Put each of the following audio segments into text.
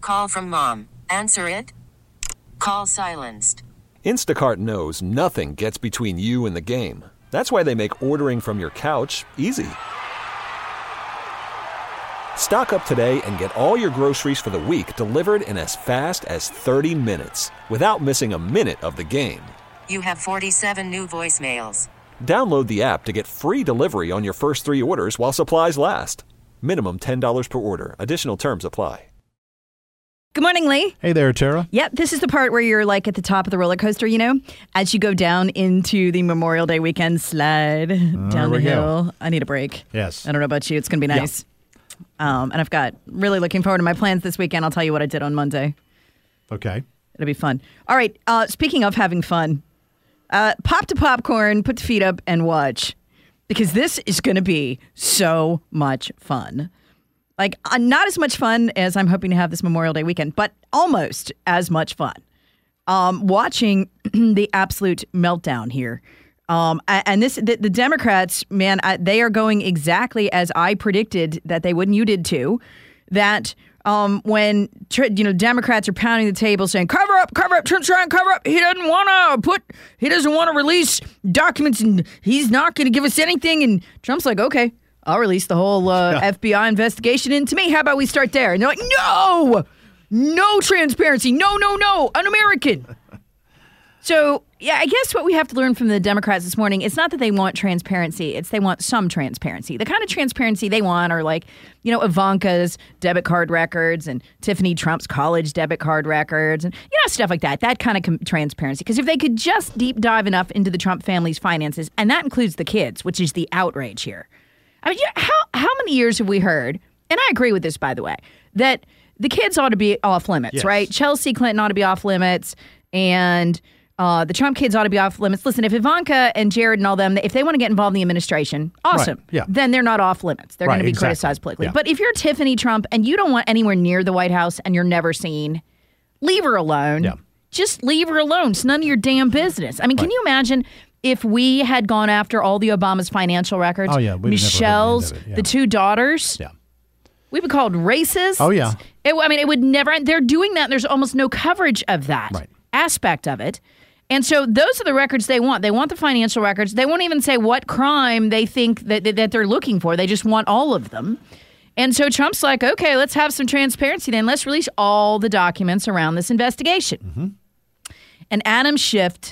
Call from mom. Answer it. Call silenced. Instacart knows nothing gets between you and the game. That's why they make ordering from your couch easy. Stock up today and get all your groceries for the week delivered in as fast as 30 minutes without missing a minute of the game. You have 47 new voicemails. Download the app to get free delivery on your first 3 orders while supplies last. Minimum $10 per order. Additional terms apply. Good morning, Lee. Hey there, Tara. Yep, this is the part where you're like at the top of the roller coaster, you know, as you go down into the Memorial Day weekend slide down the hill. Go. I need a break. Yes. I don't know about you. It's going to be nice. Yeah. And I've got really looking forward to my plans this weekend. I'll tell you what I did on Monday. Okay. It'll be fun. All right. Speaking of having fun, pop the popcorn, put the feet up, and watch. Because this is going to be so much fun. Like, not as much fun as I'm hoping to have this Memorial Day weekend, but almost as much fun. Watching the absolute meltdown here. And the Democrats, man, they are going exactly as I predicted that they would, and you did too. That when Democrats are pounding the table saying, cover up, Trump's trying to cover up. He doesn't want to release documents, and he's not going to give us anything. And Trump's like, okay, I'll release the whole FBI investigation into me. How about we start there? And they're like, no transparency. No, un-American. So, yeah, I guess what we have to learn from the Democrats this morning, it's not that they want transparency. It's they want some transparency. The kind of transparency they want are like, Ivanka's debit card records and Tiffany Trump's college debit card records and, stuff like that. That kind of transparency. Because if they could just deep dive enough into the Trump family's finances, and that includes the kids, which is the outrage here. I mean, how many years have we heard, and I agree with this, by the way, that the kids ought to be off limits, yes. Right? Chelsea Clinton ought to be off limits, and the Trump kids ought to be off limits. Listen, if Ivanka and Jared and all them, if they want to get involved in the administration, awesome. Right. Yeah. Then they're not off limits. They're going to be criticized politically. Yeah. But if you're Tiffany Trump and you don't want anywhere near the White House and you're never seen, leave her alone. Yeah. Just leave her alone. It's none of your damn business. I mean, can you imagine if we had gone after all the Obama's financial records? Oh, yeah. Michelle's, the 2 daughters. Yeah. We'd be called racist. Oh, yeah. It would never end. They're doing that. And there's almost no coverage of that aspect of it. And so those are the records they want. They want the financial records. They won't even say what crime they think that they're looking for. They just want all of them. And so Trump's like, okay, let's have some transparency then. Let's release all the documents around this investigation. Mm-hmm. And Adam Schiff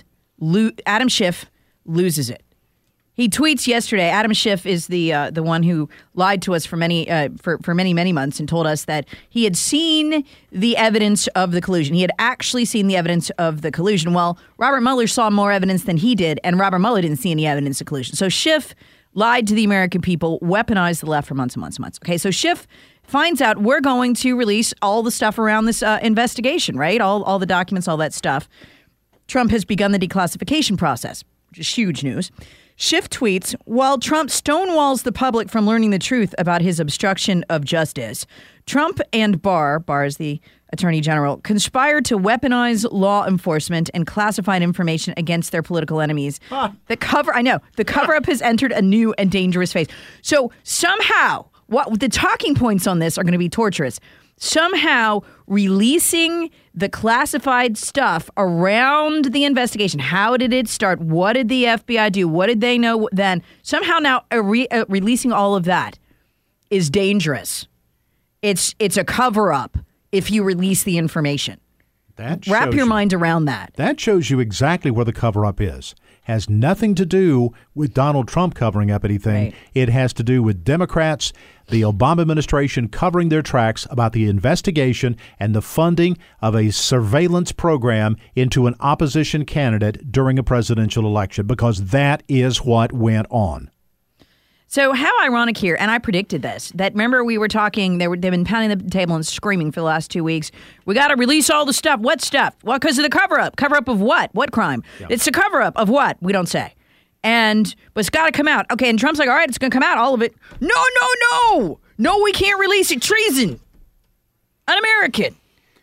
loses it. He tweets yesterday. Adam Schiff is the one who lied to us for many months and told us that he had seen the evidence of the collusion. He had actually seen the evidence of the collusion. Well, Robert Mueller saw more evidence than he did, and Robert Mueller didn't see any evidence of collusion. So Schiff lied to the American people, weaponized the left for months and months and months. Okay, so Schiff finds out we're going to release all the stuff around this investigation, right? All the documents, all that stuff. Trump has begun the declassification process, which is huge news. Schiff tweets, while Trump stonewalls the public from learning the truth about his obstruction of justice, Trump and Barr is the Attorney General, conspired to weaponize law enforcement and classified information against their political enemies. The cover-up has entered a new and dangerous phase. So somehow, the talking points on this are going to be torturous. Somehow releasing the classified stuff around the investigation. How did it start? What did the FBI do? What did they know then? Somehow now releasing all of that is dangerous. It's a cover-up if you release the information. Wrap your mind around that. That shows you exactly where the cover-up is. Has nothing to do with Donald Trump covering up anything. Right. It has to do with Democrats, the Obama administration covering their tracks about the investigation and the funding of a surveillance program into an opposition candidate during a presidential election, because that is what went on. So how ironic here, and I predicted this, that remember we were talking, they've been pounding the table and screaming for the last 2 weeks, we got to release all the stuff. What stuff? Well, because of the cover-up. Cover-up of what? What crime? Yeah. It's a cover-up of what? We don't say. But it's got to come out. Okay, and Trump's like, all right, it's going to come out, all of it. No, we can't release it. Treason. Un-American.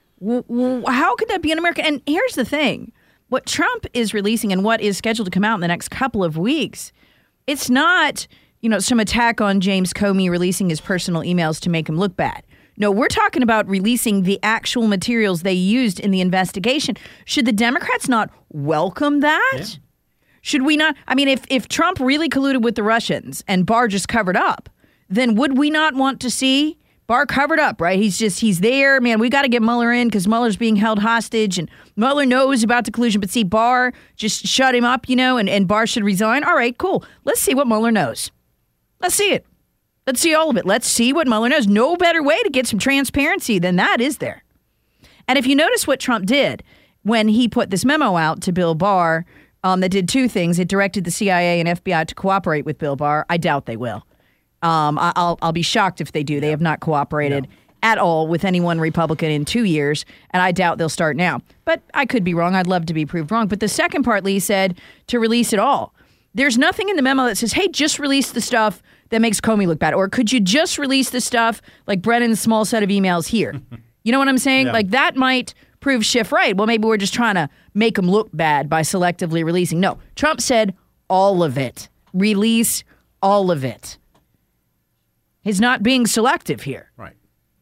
How could that be un-American? And here's the thing. What Trump is releasing and what is scheduled to come out in the next couple of weeks, it's not some attack on James Comey releasing his personal emails to make him look bad. No, we're talking about releasing the actual materials they used in the investigation. Should the Democrats not welcome that? Yeah. Should we not? I mean, if Trump really colluded with the Russians and Barr just covered up, then would we not want to see Barr covered up, right? He's there. Man, we got to get Mueller in because Mueller's being held hostage and Mueller knows about the collusion. But see, Barr just shut him up, and Barr should resign. All right, cool. Let's see what Mueller knows. Let's see it. Let's see all of it. Let's see what Mueller knows. No better way to get some transparency than that, is there? And if you notice what Trump did when he put this memo out to Bill Barr, that did two things. It directed the CIA and FBI to cooperate with Bill Barr. I doubt they will. I'll be shocked if they do. They have not cooperated at all with anyone Republican in 2 years, and I doubt they'll start now. But I could be wrong. I'd love to be proved wrong. But the second part, Lee said, to release it all. There's nothing in the memo that says, hey, just release the stuff that makes Comey look bad. Or could you just release the stuff like Brennan's small set of emails here? You know what I'm saying? Yeah. Like that might prove Schiff right. Well, maybe we're just trying to make them look bad by selectively releasing. No, Trump said all of it. Release all of it. He's not being selective here. Right.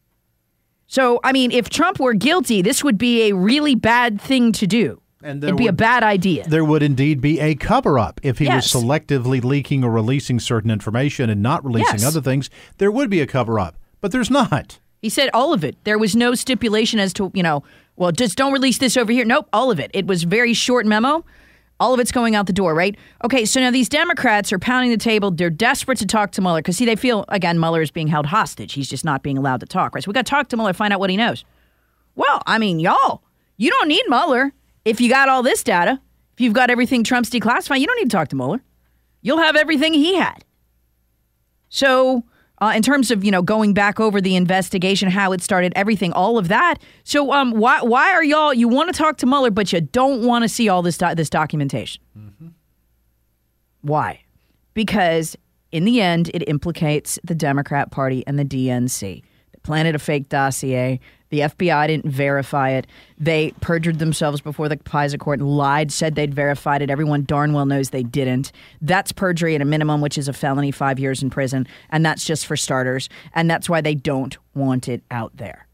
So, I mean, if Trump were guilty, this would be a really bad thing to do. And it'd be a bad idea. There would indeed be a cover-up if he Yes. was selectively leaking or releasing certain information and not releasing Yes. other things. There would be a cover-up, but there's not. He said all of it. There was no stipulation as to, well, just don't release this over here. Nope, all of it. It was very short memo. All of it's going out the door, right? Okay, so now these Democrats are pounding the table. They're desperate to talk to Mueller because, see, they feel, again, Mueller is being held hostage. He's just not being allowed to talk, right? So we got to talk to Mueller, find out what he knows. Well, I mean, y'all, you don't need Mueller if you got all this data. If you've got everything Trump's declassified, you don't need to talk to Mueller. You'll have everything he had. So in terms of, going back over the investigation, how it started, everything, all of that. So why are y'all, you want to talk to Mueller, but you don't want to see all this this documentation? Mm-hmm. Why? Because in the end, it implicates the Democrat Party and the DNC. They planted a fake dossier. The FBI didn't verify it. They perjured themselves before the FISA court and lied, said they'd verified it. Everyone darn well knows they didn't. That's perjury at a minimum, which is a felony, 5 years in prison. And that's just for starters. And that's why they don't want it out there.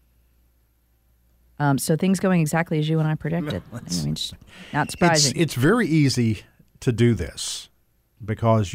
So things going exactly as you and I predicted. I mean, it's not surprising. It's very easy to do this because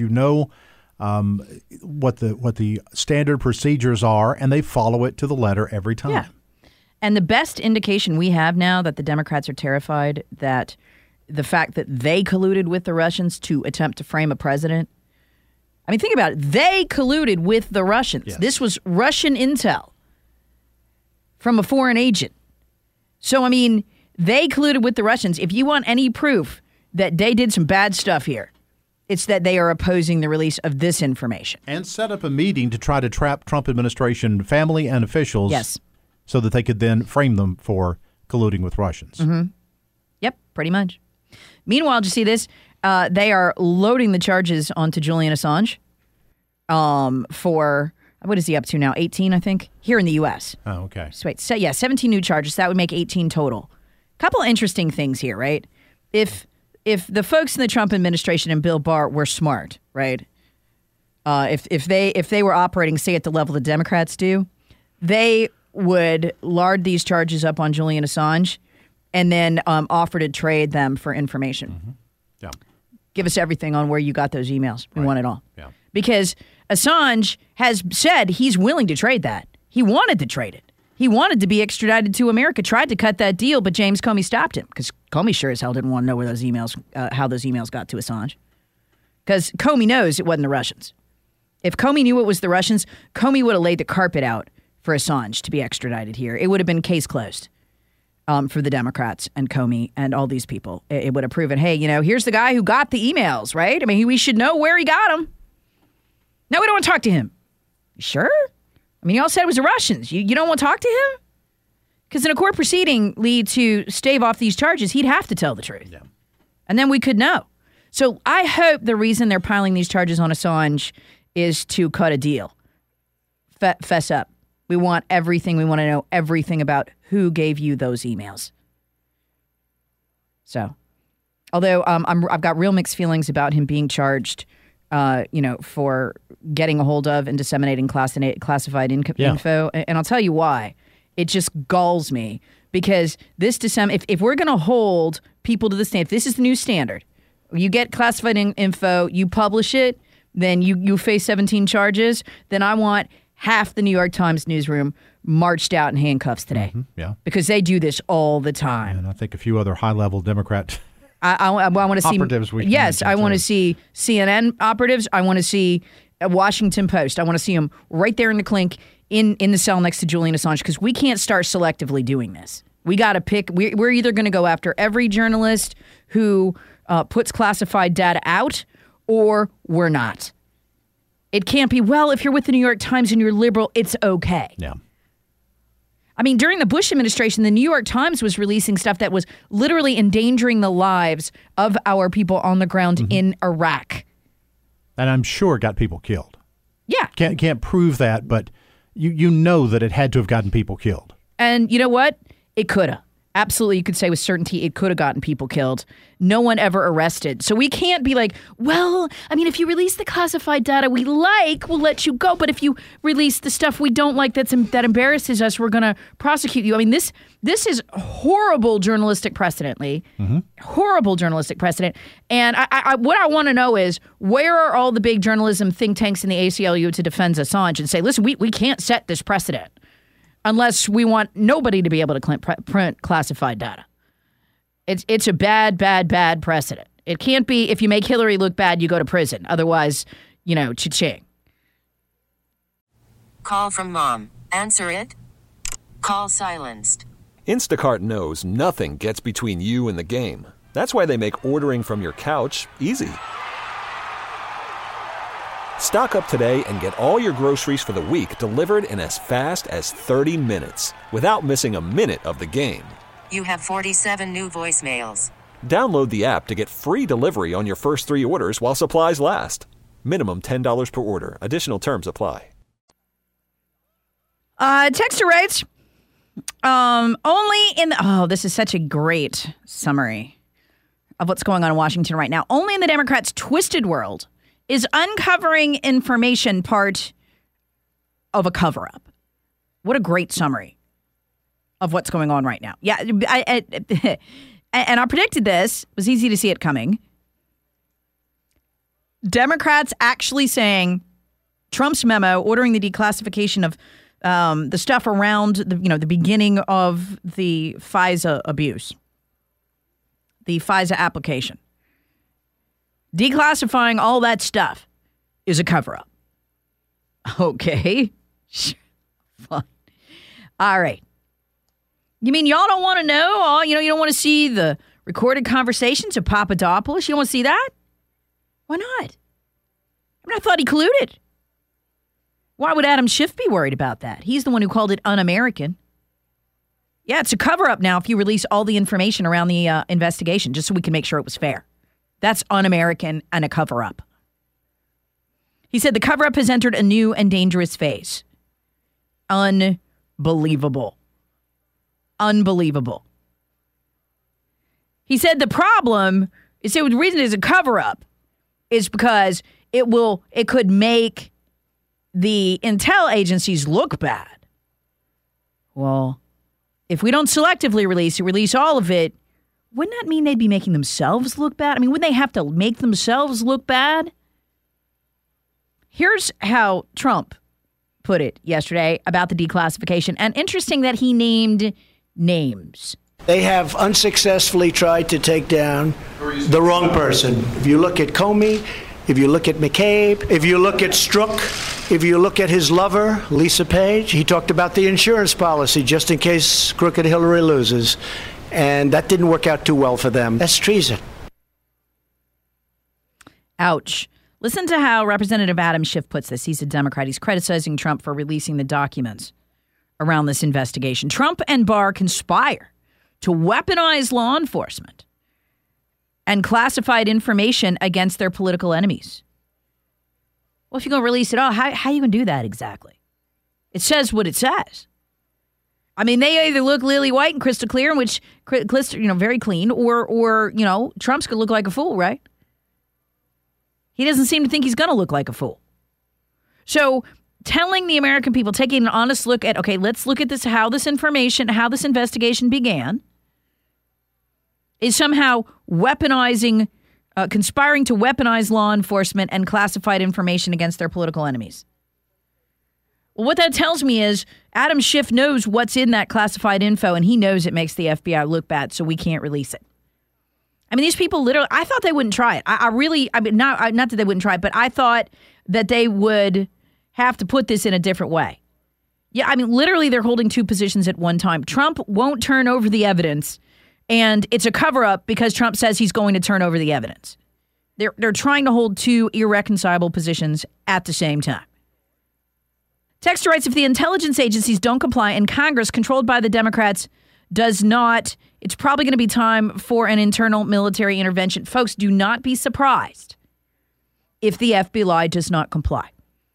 what the standard procedures are, and they follow it to the letter every time. Yeah. And the best indication we have now that the Democrats are terrified that the fact that they colluded with the Russians to attempt to frame a president. I mean, think about it. They colluded with the Russians. Yes. This was Russian intel from a foreign agent. So, I mean, they colluded with the Russians. If you want any proof that they did some bad stuff here, it's that they are opposing the release of this information. And set up a meeting to try to trap Trump administration family and officials. Yes. So that they could then frame them for colluding with Russians. Mm-hmm. Yep, pretty much. Meanwhile, did you see this? They are loading the charges onto Julian Assange for, what is he up to now? 18, I think, here in the U.S. Oh, okay. So wait, 17 new charges. That would make 18 total. Couple interesting things here, right? If the folks in the Trump administration and Bill Barr were smart, right? If they were operating, say, at the level the Democrats do, they would lard these charges up on Julian Assange and then offer to trade them for information. Mm-hmm. Yeah. Give us everything on where you got those emails. We want it all. Yeah. Because Assange has said he's willing to trade that. He wanted to trade it. He wanted to be extradited to America, tried to cut that deal, but James Comey stopped him because Comey sure as hell didn't want to know where those emails, how those emails got to Assange. Because Comey knows it wasn't the Russians. If Comey knew it was the Russians, Comey would have laid the carpet out for Assange to be extradited here. It would have been case closed for the Democrats and Comey and all these people. It would have proven, hey, here's the guy who got the emails, right? I mean, we should know where he got them. No, we don't want to talk to him. Sure? I mean, you all said it was the Russians. You don't want to talk to him? Because in a court proceeding, Lee, to stave off these charges, he'd have to tell the truth. Yeah. And then we could know. So I hope the reason they're piling these charges on Assange is to cut a deal. Fess up. We want everything. We want to know everything about who gave you those emails. So, although I've got real mixed feelings about him being charged for getting a hold of and disseminating classified info. And I'll tell you why. It just galls me because this if we're going to hold people to the standard, if this is the new standard, you get classified info, you publish it, then you face 17 charges, then I want half the New York Times newsroom marched out in handcuffs today. Mm-hmm. Yeah. Because they do this all the time. And I think a few other high-level Democrat I want to see operatives. I want to see CNN operatives. I want to see Washington Post. I want to see them right there in the clink in the cell next to Julian Assange because we can't start selectively doing this. We got to pick. We're either going to go after every journalist who puts classified data out, or we're not. It can't be, well, if you're with the New York Times and you're liberal, it's okay. Yeah. I mean, during the Bush administration, the New York Times was releasing stuff that was literally endangering the lives of our people on the ground in Iraq. And I'm sure it got people killed. Yeah. Can't prove that, but you know that it had to have gotten people killed. And you know what? It could have. Absolutely, you could say with certainty it could have gotten people killed. No one ever arrested. So we can't be like, well, I mean, if you release the classified data we like, we'll let you go. But if you release the stuff we don't like that embarrasses us, we're going to prosecute you. I mean, this is horrible journalistic precedent, Lee. Mm-hmm. Horrible journalistic precedent. And what I want to know is, where are all the big journalism think tanks in the ACLU to defend Assange and say, listen, we can't set this precedent unless we want nobody to be able to print classified data. It's a bad precedent. It can't be, if you make Hillary look bad, you go to prison. Otherwise, cha-ching. Call from mom. Answer it. Call silenced. Instacart knows nothing gets between you and the game. That's why they make ordering from your couch easy. Stock up today and get all your groceries for the week delivered in as fast as 30 minutes without missing a minute of the game. You have 47 new voicemails. Download the app to get free delivery on your first 3 orders while supplies last. Minimum $10 per order. Additional terms apply. Texter writes, this is such a great summary of what's going on in Washington right now. Only in the Democrats' twisted world is uncovering information part of a cover-up. What a great summary of what's going on right now. Yeah, and I predicted this. It was easy to see it coming. Democrats actually saying Trump's memo ordering the declassification of the stuff around the beginning of the FISA abuse, the FISA application. Declassifying all that stuff is a cover-up. Okay. Fine. All right. You mean y'all don't want to know? You don't want to see the recorded conversations of Papadopoulos? You don't want to see that? Why not? I mean, I thought he colluded. Why would Adam Schiff be worried about that? He's the one who called it un-American. Yeah, it's a cover-up now if you release all the information around the investigation, just so we can make sure it was fair. That's un-American and a cover-up. He said the cover-up has entered a new and dangerous phase. Unbelievable. Unbelievable. He said the problem is the reason there's a cover-up is because it could make the intel agencies look bad. Well, if we don't selectively release all of it, wouldn't that mean they'd be making themselves look bad? I mean, wouldn't they have to make themselves look bad? Here's how Trump put it yesterday about the declassification. And interesting that he named names. They have unsuccessfully tried to take down the wrong person. If you look at Comey, if you look at McCabe, if you look at Strzok, if you look at his lover, Lisa Page, he talked about the insurance policy just in case crooked Hillary loses. And that didn't work out too well for them. That's treason. Ouch. Listen to how Representative Adam Schiff puts this. He's a Democrat. He's criticizing Trump for releasing the documents around this investigation. Trump and Barr conspire to weaponize law enforcement and classified information against their political enemies. Well, if you're going to release it all, how are you going to do that exactly? It says what it says. I mean, they either look lily white and crystal clear, in which very clean, or Trump's gonna look like a fool, right? He doesn't seem to think he's going to look like a fool. So telling the American people, taking an honest look at, okay, let's look at this, how this investigation began, is somehow weaponizing, conspiring to weaponize law enforcement and classified information against their political enemies. Well, what that tells me is Adam Schiff knows what's in that classified info, and he knows it makes the FBI look bad, so we can't release it. I mean, these people literally, I thought they wouldn't try it. Not that they wouldn't try it, but I thought that they would have to put this in a different way. Yeah, I mean, literally they're holding two positions at one time. Trump won't turn over the evidence, and it's a cover-up because Trump says he's going to turn over the evidence. They're trying to hold two irreconcilable positions at the same time. Texter writes, if the intelligence agencies don't comply and Congress, controlled by the Democrats, does not, it's probably going to be time for an internal military intervention. Folks, do not be surprised if the FBI does not comply.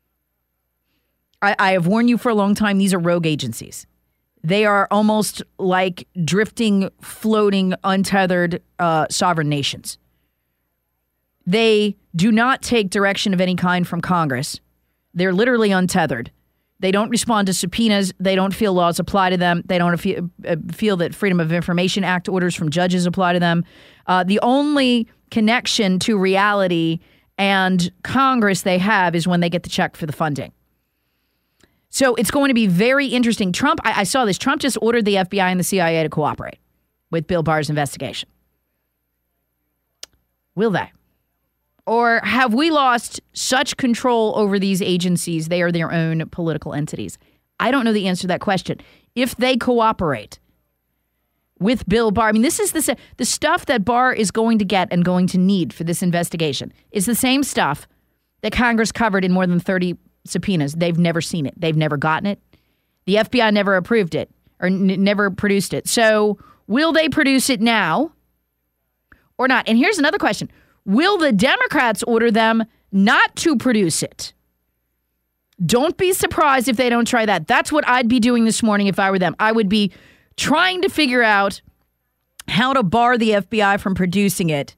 I have warned you for a long time, these are rogue agencies. They are almost like drifting, floating, untethered sovereign nations. They do not take direction of any kind from Congress. They're literally untethered. They don't respond to subpoenas. They don't feel laws apply to them. They don't feel that Freedom of Information Act orders from judges apply to them. The only connection to reality and Congress they have is when they get the check for the funding. So it's going to be very interesting. Trump, I saw this. Trump just ordered the FBI and the CIA to cooperate with Bill Barr's investigation. Will they? Or have we lost such control over these agencies, they are their own political entities? I don't know the answer to that question. If they cooperate with Bill Barr, I mean, this is the stuff that Barr is going to get and going to need for this investigation is the same stuff that Congress covered in more than 30 subpoenas. They've never seen it. They've never gotten it. The FBI never approved it or never produced it. So will they produce it now or not? And here's another question. Will the Democrats order them not to produce it? Don't be surprised if they don't try that. That's what I'd be doing this morning if I were them. I would be trying to figure out how to bar the FBI from producing it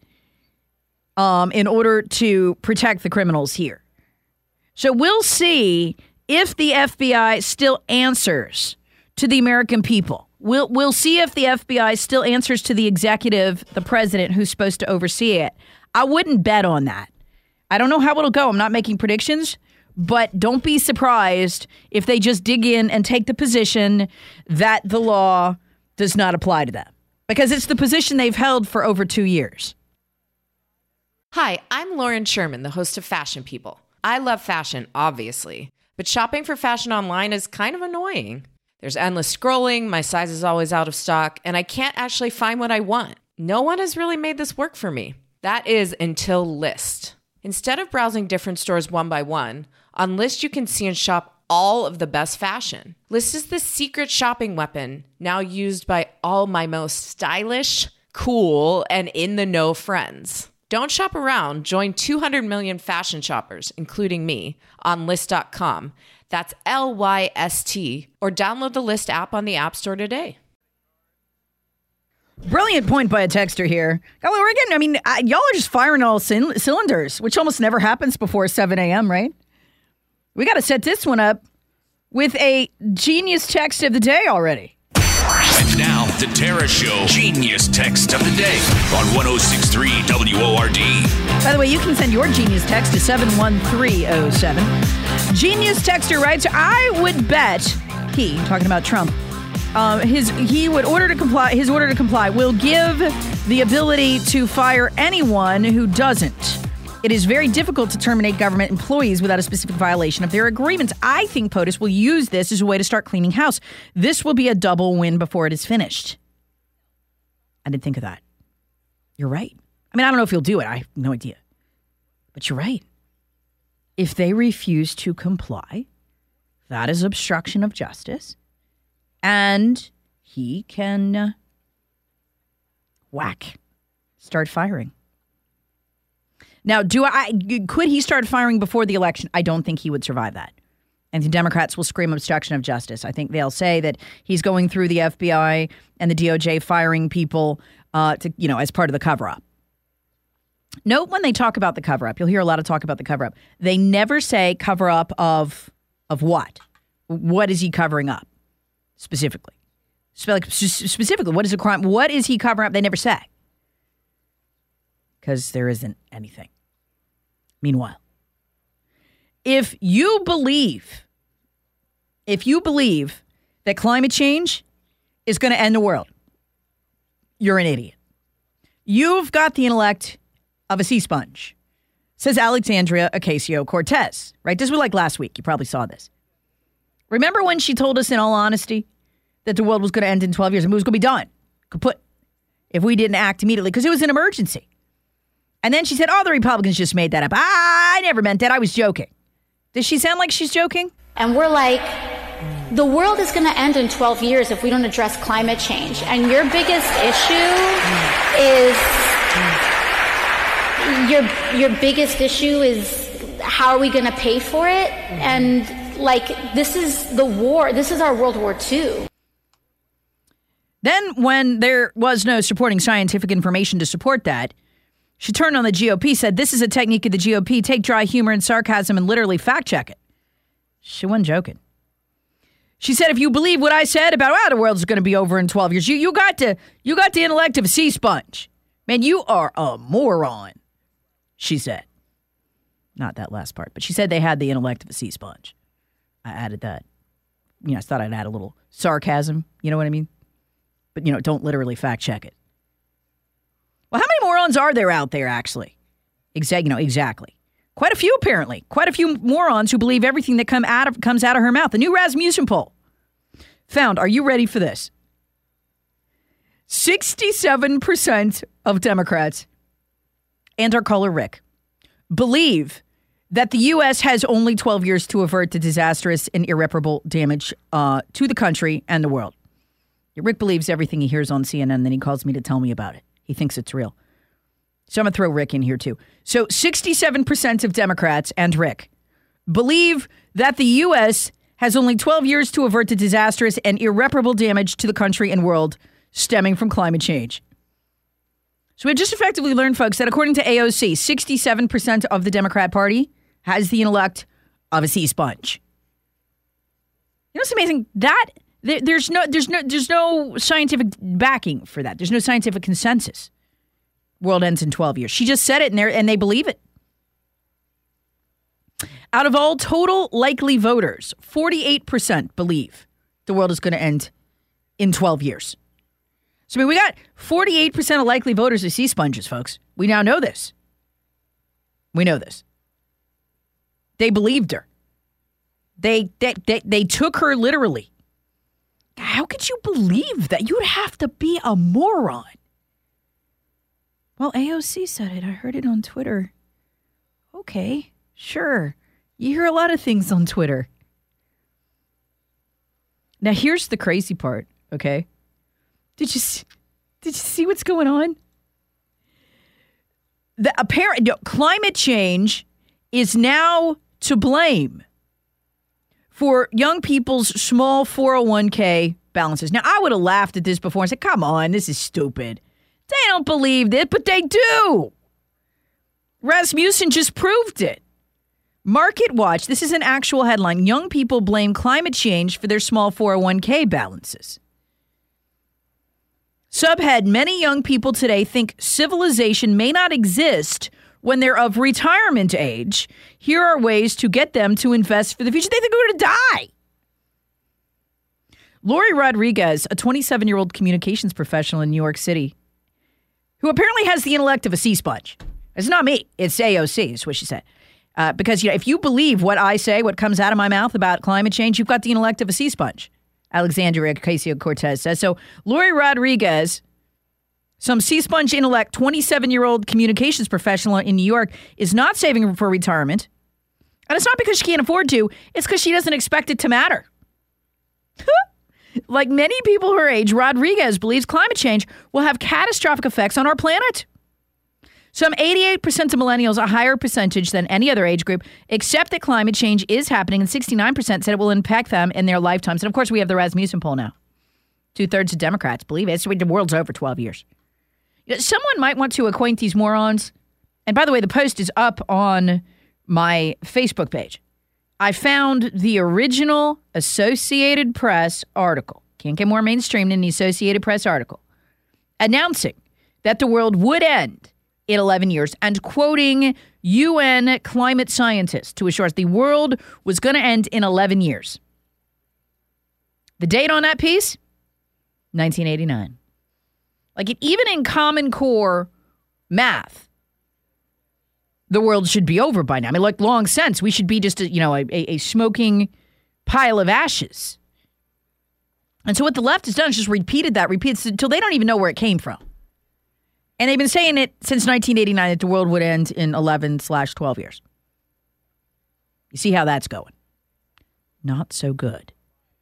in order to protect the criminals here. So we'll see if the FBI still answers to the American people. We'll see if the FBI still answers to the executive, the president, who's supposed to oversee it. I wouldn't bet on that. I don't know how it'll go. I'm not making predictions, but don't be surprised if they just dig in and take the position that the law does not apply to them, because it's the position they've held for over 2 years. Hi, I'm Lauren Sherman, the host of Fashion People. I love fashion, obviously, but shopping for fashion online is kind of annoying. There's endless scrolling, my size is always out of stock, and I can't actually find what I want. No one has really made this work for me. That is until Lyst. Instead of browsing different stores one by one, on Lyst you can see and shop all of the best fashion. Lyst is the secret shopping weapon now used by all my most stylish, cool, and in-the-know friends. Don't shop around. Join 200 million fashion shoppers, including me, on Lyst.com. That's Lyst, or download the Lyst app on the App Store today. Brilliant point by a texter here. God, we're getting, I mean, y'all are just firing all cylinders, which almost never happens before 7 a.m., right? We got to set this one up with a genius text of the day already. And now, the Tara Show Genius Text of the Day on 106.3 WORD. By the way, you can send your genius text to 71307. Genius texter writes, I would bet he, talking about Trump, his order to comply will give the ability to fire anyone who doesn't. It is very difficult to terminate government employees without a specific violation of their agreements. I think POTUS will use this as a way to start cleaning house. This will be a double win before it is finished. I didn't think of that. You're right. I mean, I don't know if he'll do it. I have no idea. But you're right. If they refuse to comply, that is obstruction of justice. And he can start firing. Now, could he start firing before the election? I don't think he would survive that. And the Democrats will scream obstruction of justice. I think they'll say that he's going through the FBI and the DOJ firing people as part of the cover-up. Note when they talk about the cover-up, you'll hear a lot of talk about the cover-up. They never say cover-up of what? What is he covering up specifically? Specifically, what is a crime? What is he covering up? They never say. Because there isn't anything. Meanwhile, if you believe that climate change is going to end the world, you're an idiot. You've got the intellect of a sea sponge, says Alexandria Ocasio-Cortez, right? This was like last week. You probably saw this. Remember when she told us in all honesty that the world was going to end in 12 years and it was going to be done, kaput, if we didn't act immediately, because it was an emergency. And then she said, the Republicans just made that up. I never meant that. I was joking. Does she sound like she's joking? And we're like, the world is going to end in 12 years if we don't address climate change. And your biggest issue is, your biggest issue is how are we going to pay for it? And like, this is the war. This is our World War II. Then when there was no supporting scientific information to support that, she turned on the GOP, said, this is a technique of the GOP. Take dry humor and sarcasm and literally fact check it. She wasn't joking. She said, if you believe what I said about, the world's going to be over in 12 years, you got the intellect of a sea sponge. Man, you are a moron, she said. Not that last part, but she said they had the intellect of a sea sponge. I added that. I thought I'd add a little sarcasm. You know what I mean? But, don't literally fact check it. Well, how many morons are there out there, actually? Exactly. Quite a few, apparently. Quite a few morons who believe everything that comes out of her mouth. The new Rasmussen poll found, are you ready for this? 67% of Democrats, and our caller Rick, believe that the U.S. has only 12 years to avert the disastrous and irreparable damage to the country and the world. Rick believes everything he hears on CNN, and then he calls me to tell me about it. He thinks it's real. So I'm going to throw Rick in here, too. So 67% of Democrats and Rick believe that the U.S. has only 12 years to avert the disastrous and irreparable damage to the country and world stemming from climate change. So we just effectively learned, folks, that according to AOC, 67% of the Democrat Party has the intellect of a sea sponge. You know what's amazing? There's no scientific backing for that. There's no scientific consensus. World ends in 12 years. She just said it, and they believe it. Out of all total likely voters, 48% believe the world is going to end in 12 years. So, we got 48% of likely voters as sea sponges, folks. We now know this. We know this. They believed her. They took her literally. How could you believe that? You'd have to be a moron. Well, AOC said it. I heard it on Twitter. Okay, sure. You hear a lot of things on Twitter. Now, here's the crazy part, okay? Did you see what's going on? Climate change is now to blame for young people's small 401k balances. Now, I would have laughed at this before and said, come on, this is stupid. They don't believe this, but they do. Rasmussen just proved it. Market Watch, this is an actual headline. Young people blame climate change for their small 401k balances. Subhead, many young people today think civilization may not exist when they're of retirement age. Here are ways to get them to invest for the future. They think we're going to die. Lori Rodriguez, a 27-year-old communications professional in New York City, who apparently has the intellect of a sea sponge. It's not me. It's AOC, is what she said. Because if you believe what I say, what comes out of my mouth about climate change, you've got the intellect of a sea sponge. Alexandria Ocasio-Cortez says. So Lori Rodriguez, some sea sponge intellect, 27-year-old communications professional in New York, is not saving for retirement. And it's not because she can't afford to. It's because she doesn't expect it to matter. Like many people her age, Rodriguez believes climate change will have catastrophic effects on our planet. Some 88% of millennials, a higher percentage than any other age group, accept that climate change is happening, and 69% said it will impact them in their lifetimes. And of course, we have the Rasmussen poll now. 2/3 of Democrats believe it. The world's over 12 years. Someone might want to acquaint these morons And by the way, the post is up on my Facebook page. I found the original Associated Press article. Can't get more mainstream than the Associated Press article. Announcing that the world would end in 11 years and quoting UN climate scientists to assure us the world was going to end in 11 years. The date on that piece? 1989. Like, even in Common Core math, the world should be over by now. I mean, like, long sense, we should be just a smoking pile of ashes. And so what the left has done is just repeated until they don't even know where it came from. And they've been saying it since 1989 that the world would end in 11/12 years. You see how that's going? Not so good.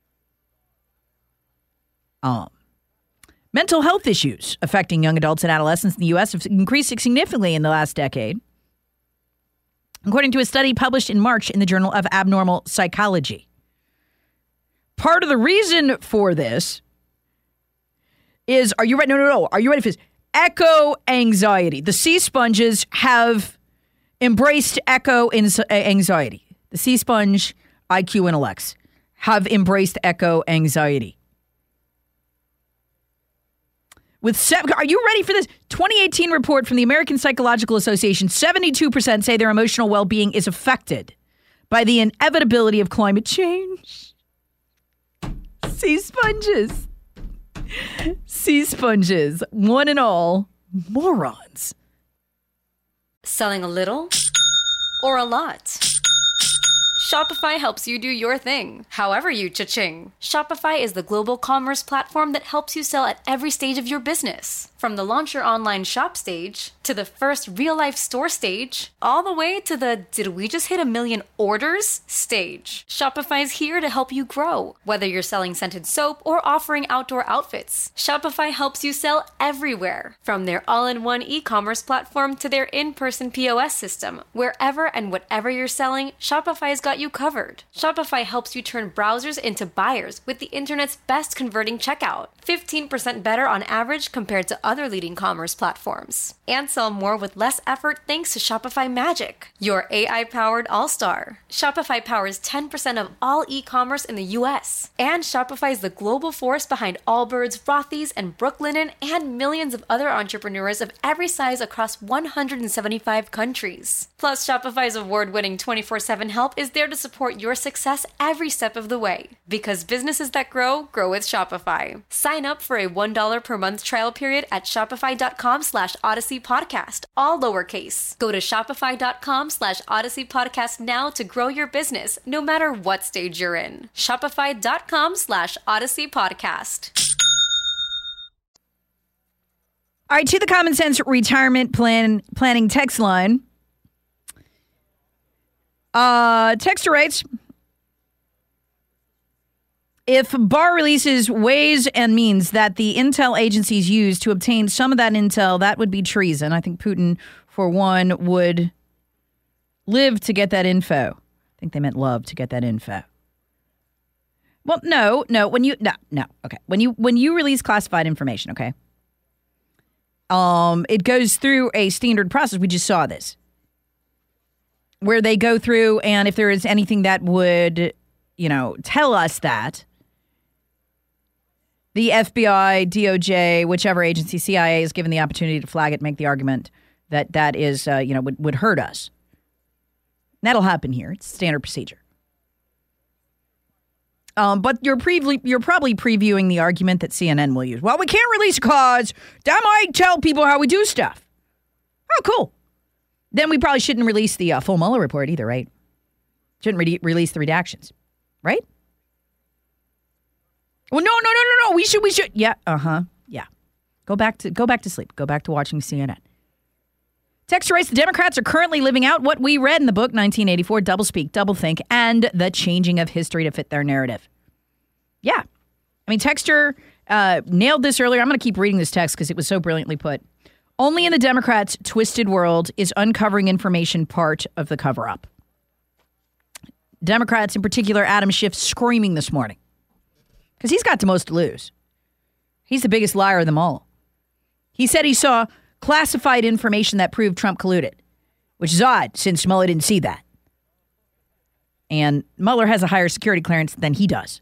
Mental health issues affecting young adults and adolescents in the U.S. have increased significantly in the last decade, according to a study published in March in the Journal of Abnormal Psychology. Part of the reason for this is, are you ready? No. Are you ready for this? Echo anxiety. The sea sponges have embraced echo anxiety. The sea sponge IQ intellects have embraced echo anxiety. Are you ready for this? 2018 report from the American Psychological Association, 72% say their emotional well-being is affected by the inevitability of climate change. Sea sponges. Sea sponges. One and all, morons. Selling a little or a lot? Shopify helps you do your thing, however you cha-ching. Shopify is the global commerce platform that helps you sell at every stage of your business. From the launch your online shop stage, to the first real-life store stage, all the way to the did we just hit 1 million orders stage. Shopify's here to help you grow. Whether you're selling scented soap or offering outdoor outfits, Shopify helps you sell everywhere. From their all-in-one e-commerce platform to their in-person POS system, wherever and whatever you're selling, Shopify's got you covered. Shopify helps you turn browsers into buyers with the internet's best converting checkout. 15% better on average compared to other leading commerce platforms. And sell more with less effort thanks to Shopify Magic, your AI-powered all-star. Shopify powers 10% of all e-commerce in the U.S. And Shopify is the global force behind Allbirds, Rothy's, and Brooklinen, and millions of other entrepreneurs of every size across 175 countries. Plus, Shopify's award-winning 24/7 help is there to support your success every step of the way. Because businesses that grow, grow with Shopify. Sign up for a $1 per month trial period at shopify.com/Odyssey Podcast, all lowercase. Go to shopify.com/Odyssey Podcast now to grow your business, no matter what stage you're in. Shopify.com/Odyssey Podcast. All right, to the Common Sense Retirement Planning text line. Texter writes, if Barr releases ways and means that the intel agencies use to obtain some of that intel, that would be treason. I think Putin, for one, would live to get that info. I think they meant love to get that info. Well, no. Okay. When you release classified information, okay, it goes through a standard process. We just saw this, where they go through, and if there is anything that would, tell us that, the FBI, DOJ, whichever agency, CIA, is given the opportunity to flag it, make the argument that that is, would hurt us. And that'll happen here. It's standard procedure. But you're probably previewing the argument that CNN will use. Well, we can't release cause. That might tell people how we do stuff. Oh, cool. Then we probably shouldn't release the full Mueller report either, right? Shouldn't release the redactions, right? Well, no. We should. Yeah. Yeah. Go back to sleep. Go back to watching CNN. Texter writes, the Democrats are currently living out what we read in the book 1984, Doublespeak, Doublethink, and the changing of history to fit their narrative. Yeah. I mean, Texter nailed this earlier. I'm going to keep reading this text because it was so brilliantly put. Only in the Democrats' twisted world is uncovering information part of the cover-up. Democrats, in particular, Adam Schiff, screaming this morning because he's got the most to lose. He's the biggest liar of them all. He said he saw classified information that proved Trump colluded. which is odd since Mueller didn't see that. And Mueller has a higher security clearance than he does.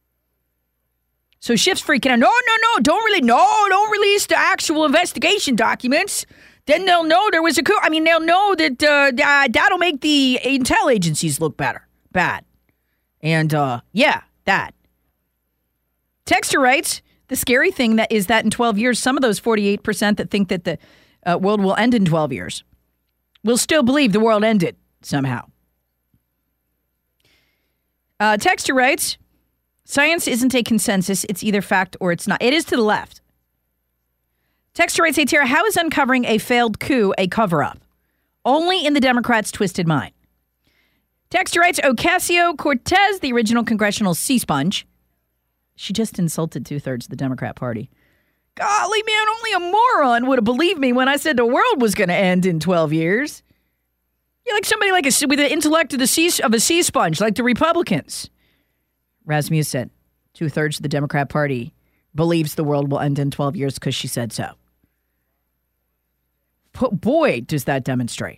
So Schiff's freaking out. No, don't release the actual investigation documents. Then they'll know there was a coup. I mean, they'll know that that'll make the intel agencies look bad. And, that. Texter writes, the scary thing that is that in 12 years, some of those 48% that think that the world will end in 12 years will still believe the world ended somehow. Texter writes, science isn't a consensus. It's either fact or it's not. It is to the left. Texter writes, hey, Tara, how is uncovering a failed coup a cover-up? Only in the Democrats' twisted mind. Texter writes, Ocasio-Cortez, the original congressional sea sponge. She just insulted 2/3 of the Democrat Party. Golly, man, only a moron would have believed me when I said the world was going to end in 12 years. You're like somebody with the intellect of a sea sponge, like the Republicans. Rasmussen, 2/3 of the Democrat Party, believes the world will end in 12 years because she said so. Boy, does that demonstrate.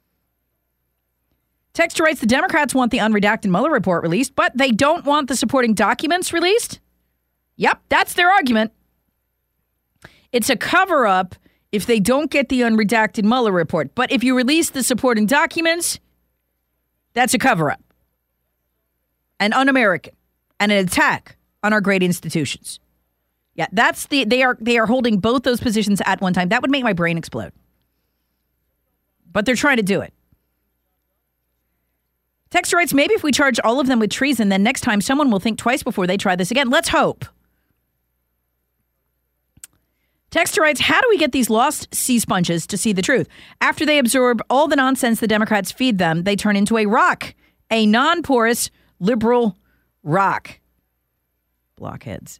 Texter writes, the Democrats want the unredacted Mueller report released, but they don't want the supporting documents released? Yep, that's their argument. It's a cover-up if they don't get the unredacted Mueller report. But if you release the supporting documents, that's a cover-up. And un-American. And an attack on our great institutions. Yeah, they are holding both those positions at one time. That would make my brain explode. But they're trying to do it. Texter writes, maybe if we charge all of them with treason, then next time someone will think twice before they try this again. Let's hope. Texter writes, how do we get these lost sea sponges to see the truth? After they absorb all the nonsense the Democrats feed them, they turn into a rock, a non-porous liberal rock. Blockheads.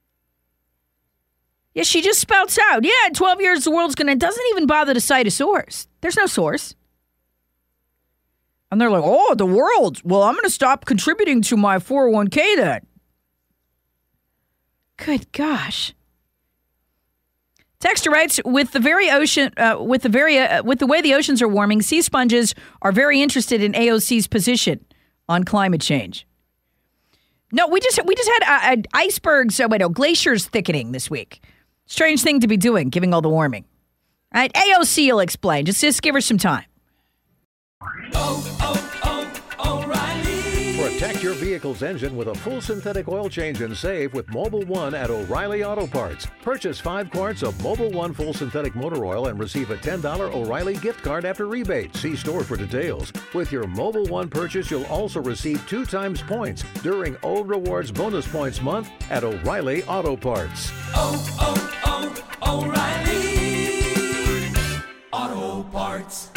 Yeah, she just spouts out. Yeah, in 12 years, the world's going to... Doesn't even bother to cite a source. There's no source. And they're like, oh, the world. Well, I'm going to stop contributing to my 401k then. Good gosh. Texter writes, with the way the oceans are warming, sea sponges are very interested in AOC's position on climate change. No, we just had icebergs, glaciers thickening this week. Strange thing to be doing, giving all the warming. All right, AOC will explain. Just give her some time. O'Reilly. Protect your vehicle's engine with a full synthetic oil change and save with Mobil 1 at O'Reilly Auto Parts. Purchase 5 quarts of Mobil 1 full synthetic motor oil and receive a $10 O'Reilly gift card after rebate. See store for details. With your Mobil 1 purchase, you'll also receive 2 times points during Old Rewards Bonus Points Month at O'Reilly Auto Parts. O'Reilly Auto Parts.